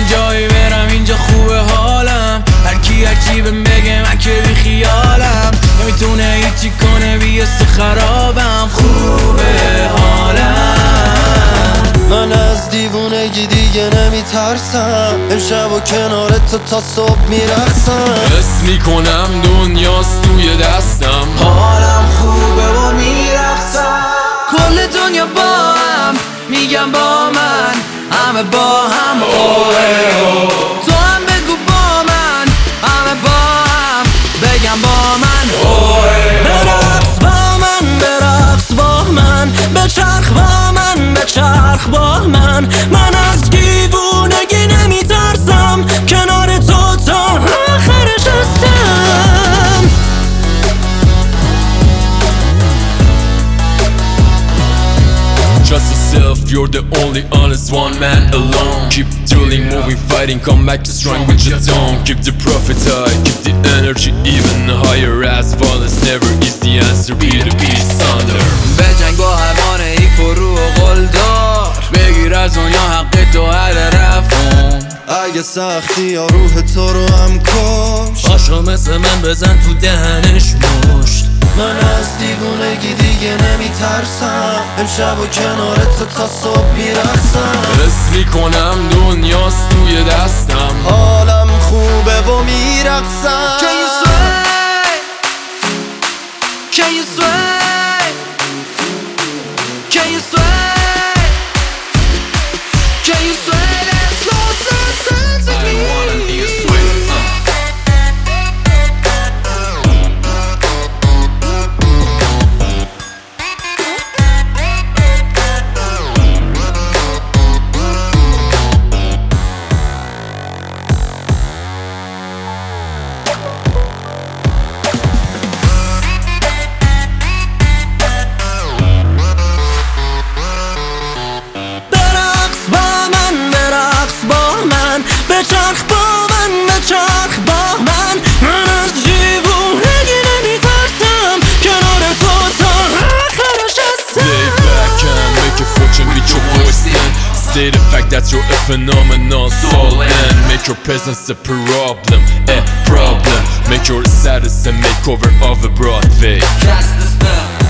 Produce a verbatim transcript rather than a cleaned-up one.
جایی برم اینجا خوبه حالم، هر کی هر چی بهم بگه من که بی خیالم، نمیتونه هیچی کنه بیست خرابم، خوبه حالم. من از دیوونگی دیگه نمیترسم، امشب و کنارت تا صبح میرقصم. حس میکنم دنیاست توی دستم، حالم خوبه و میرقصم. کل دنیا با هم میگم با من، همه با هم اوه اوه. تو هم بگو با من، همه با هم بگم با من اوه. برقص با من، برقص با من، بچرخ با من، بچرخ با من. من از دیوونگی نمیترسم، کنار تو تا آخرش هستم. Trust yourself, you're the only honest one man alone. Keep drilling, moving, fighting, come back to strong with your tone. Keep the profit high, keep the energy even higher. As violence never is the answer, be the beast under. بجنگ با حیوان هیپو و قلدار، بگیر از دنیا حق تو هر رفون. اگه سختی یا روح تو رو هم کش، پاشو مثل من بزن تو دهنش مشت. من از دیوونگی دیگه نمیترسم، امشب و کنارت تا صبح میرقصم. حس میکنم دنیاست توی دستم، حالم خوبه و میرقصم. Can you sway? Can you sway? Can you sway? Can you sway that slow dance with me? I wanna be a sway. بچرخ با من، بچرخ با من. من از دیوونگی نمیترسم، کنار تو تا آخرش هستم. Lay back and make your fortune with your voice and say the fact that you're a phenomenal soul and make your presence a problem, a problem. Make your status a makeover of a Broadway. Cast the spell.